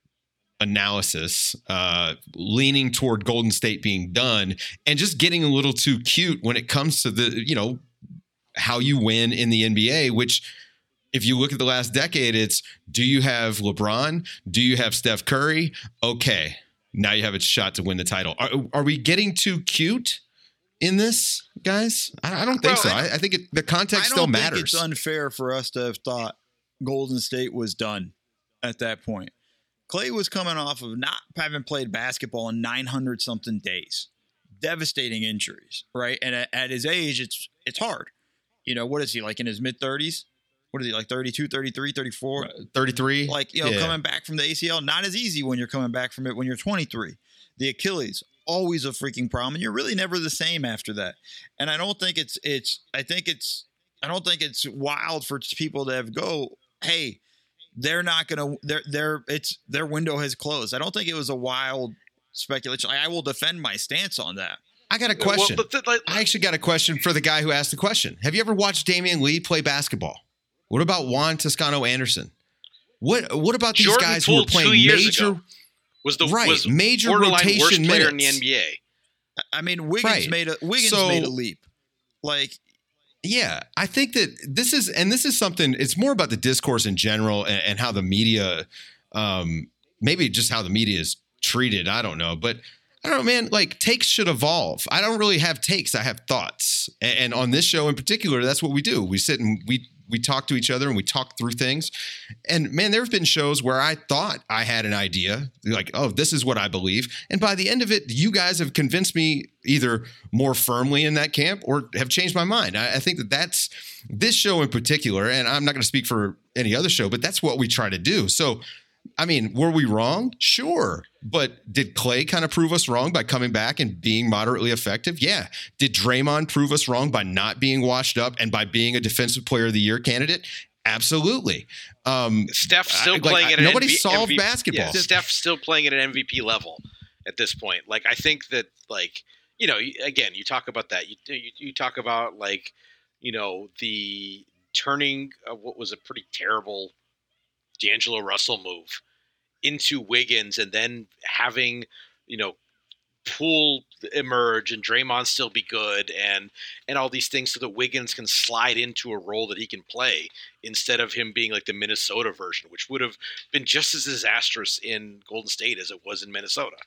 analysis, uh, leaning toward Golden State being done and just getting a little too cute when it comes to the, you know, how you win in the N B A, which if you look at the last decade, it's, do you have LeBron? Do you have Steph Curry? Okay. Now you have a shot to win the title. Are, are we getting too cute in this, guys? I, I don't think well, so. I, I think it, the context still matters. I don't think it's unfair for us to have thought Golden State was done at that point. Clay was coming off of not having played basketball in nine hundred something days. Devastating injuries, right? And at, at his age, it's it's hard. You know, what is he, like in his mid-thirties? What is he, like thirty-two, thirty-three, thirty-four? thirty-three. Like, you know, yeah. coming back from the A C L, not as easy when you're coming back from it when you're twenty-three. The Achilles, always a freaking problem. And you're really never the same after that. And I don't think it's, it's, I think it's, I don't think it's wild for people to have go, hey, they're not going to, they're, they're, it's, their window has closed. I don't think it was a wild speculation. I will defend my stance on that. I got a question. Well, th- like, I actually got a question for the guy who asked the question. Have you ever watched Damian Lee play basketball? What about Juan Toscano Anderson? What What about these Jordan guys Poole who are playing two years major, ago was the right, was major borderline rotation worst player minutes in the N B A? I mean, Wiggins right. made a Wiggins so, made a leap. Like, yeah, I think that this is, and this is something. It's more about the discourse in general and, and how the media, um, maybe just how the media is treated. I don't know, but. I don't know, man, like takes should evolve. I don't really have takes. I have thoughts. And, and on this show in particular, that's what we do. We sit and we we talk to each other and we talk through things. And man, there have been shows where I thought I had an idea, like, oh, this is what I believe. And by the end of it, you guys have convinced me either more firmly in that camp or have changed my mind. I, I think that that's this show in particular, and I'm not going to speak for any other show, but that's what we try to do. So, I mean, were we wrong? Sure. But did Clay kind of prove us wrong by coming back and being moderately effective? Yeah. Did Draymond prove us wrong by not being washed up and by being a defensive player of the year candidate? Absolutely. Um, Steph still I, playing like, at an nobody M V P, solved M V P, basketball. Yeah, Steph still playing at an M V P level at this point. Like, I think that, like, you know, again, you talk about that. You you, you talk about, like, you know, the turning of what was a pretty terrible D'Angelo Russell move into Wiggins and then having, you know, Poole emerge and Draymond still be good and and all these things so that Wiggins can slide into a role that he can play instead of him being like the Minnesota version, which would have been just as disastrous in Golden State as it was in Minnesota.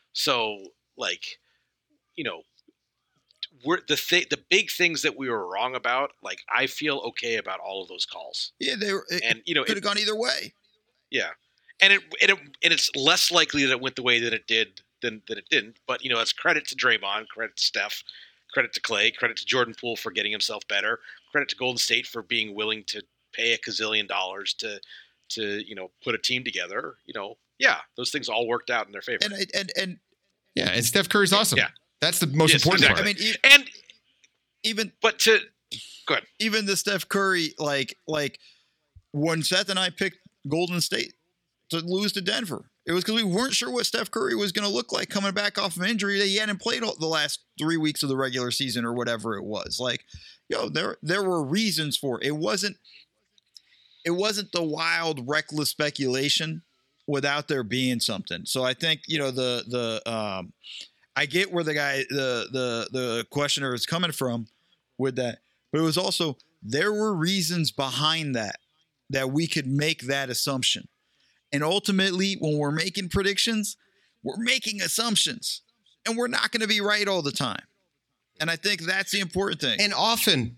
So, like, you know, we're the th- the big things that we were wrong about, like, I feel okay about all of those calls. Yeah, they were, it, and you know, could have gone either way. Yeah. And it, and it and it's less likely that it went the way that it did than that it didn't. But, you know, that's credit to Draymond, credit to Steph, credit to Clay, credit to Jordan Poole for getting himself better, credit to Golden State for being willing to pay a gazillion dollars to to you know put a team together. You know, yeah, those things all worked out in their favor. And and and yeah, and Steph Curry's awesome. Yeah, that's the most yes, important exactly. part. I mean, and even but to go ahead. Even the Steph Curry, like like when Seth and I picked Golden State to lose to Denver, it was because we weren't sure what Steph Curry was going to look like coming back off of injury that he hadn't played all, the last three weeks of the regular season or whatever it was. Like, yo, there there were reasons for it. It wasn't it wasn't the wild, reckless speculation without there being something. So I think, you know, the the um, I get where the guy the the the questioner is coming from with that, but it was also there were reasons behind that that we could make that assumption. And ultimately, when we're making predictions, we're making assumptions, and we're not going to be right all the time. And I think that's the important thing. And often,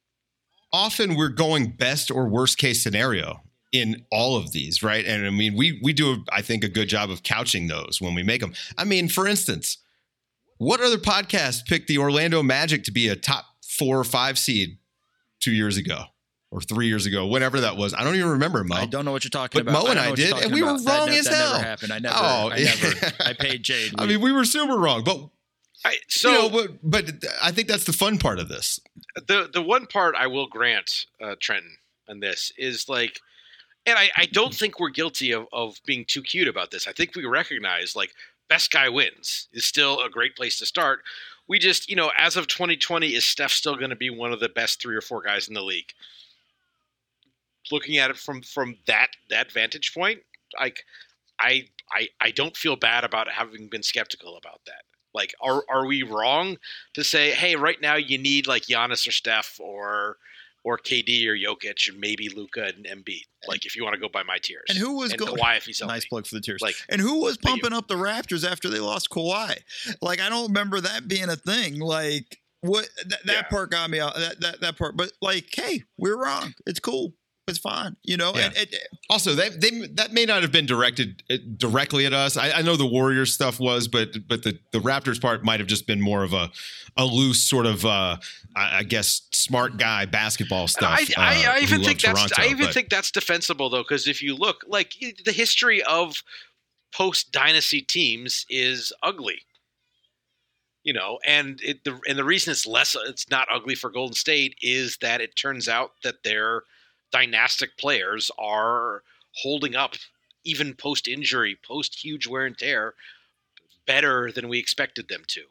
often we're going best or worst case scenario in all of these, right? And I mean, we we do, I think, a good job of couching those when we make them. I mean, for instance, what other podcast picked the Orlando Magic to be a top four or five seed two years ago? Or three years ago, whenever that was. I don't even remember, Mo. I don't know what you're talking but about. Mo and I, I did, and we about. were wrong that, as that hell. That never happened. I never, oh, I never, I paid Jade. I mean, we were super wrong. But I, so, you know, but, but I think that's the fun part of this. The the one part I will grant uh, Trenton on this is like, and I, I don't think we're guilty of, of being too cute about this. I think we recognize like best guy wins is still a great place to start. We just, you know, as of twenty twenty, is Steph still going to be one of the best three or four guys in the league? Looking at it from from that that vantage point, like I I I don't feel bad about having been skeptical about that. Like, are are we wrong to say, hey, right now you need like Giannis or Steph or or K D or Jokic and maybe Luka and Embiid? Like, if you want to go by my tiers. And who was and going? Kawhi if he's healthy. Nice plug for the tiers. Like, and who was pumping up the Raptors after they lost Kawhi? Like, I don't remember that being a thing. Like, what that, that yeah. part got me out. That that that part. But like, hey, we're wrong. It's cool. It's fine, you know. Yeah. And, and, also, they, they that may not have been directed directly at us. I, I know the Warriors stuff was, but but the, the Raptors part might have just been more of a a loose sort of, uh, I, I guess, smart guy basketball stuff. I, I, uh, I even think that's Toronto, I even but. think that's defensible though, because if you look, like the history of post dynasty teams is ugly. You know, and it, the and the reason it's less, it's not ugly for Golden State is that it turns out that they're dynastic players are holding up even post injury, post huge wear and tear better than we expected them to.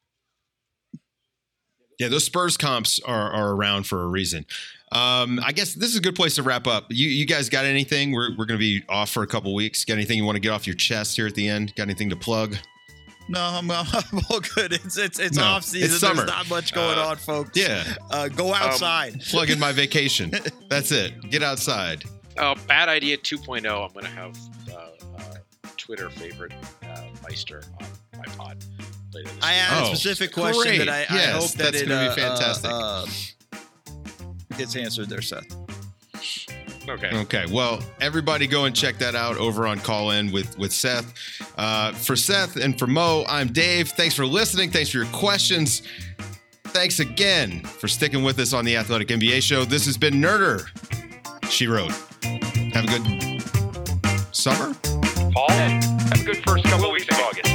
Yeah, those Spurs comps are, are around for a reason. Um, I guess this is a good place to wrap up. You you guys got anything? We're we're going to be off for a couple weeks. Got anything you want to get off your chest here at the end? Got anything to plug? No, I'm, I'm all good. It's it's it's No, off season. it's summer. There's not much going Uh, on, folks. Yeah. Uh, go outside. Um, Plug in my vacation. That's it. Get outside. Uh, Bad Idea two point oh. I'm going to have uh, uh, Twitter favorite uh, Meister on my pod later this I week. had Oh, a specific question great. that I, I Yes, hope that that's it gonna be uh, fantastic. uh, uh, gets answered there, Seth. Okay. Okay. Well, everybody go and check that out over on Call In with, with Seth. Uh, for Seth and for Mo, I'm Dave. Thanks for listening. Thanks for your questions. Thanks again for sticking with us on the Athletic N B A Show. This has been Nerder, She Wrote. Have a good summer. Paul, have a good first couple of weeks of August.